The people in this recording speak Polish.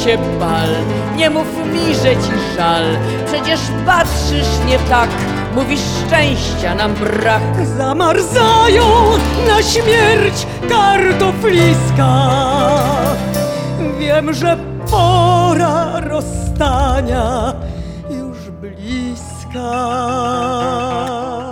się pal. Nie mów mi, że ci żal, przecież patrzysz nie tak. Mówisz, szczęścia nam brak. Zamarzają na śmierć kartofliska. Wiem, że pora rozstania już bliska.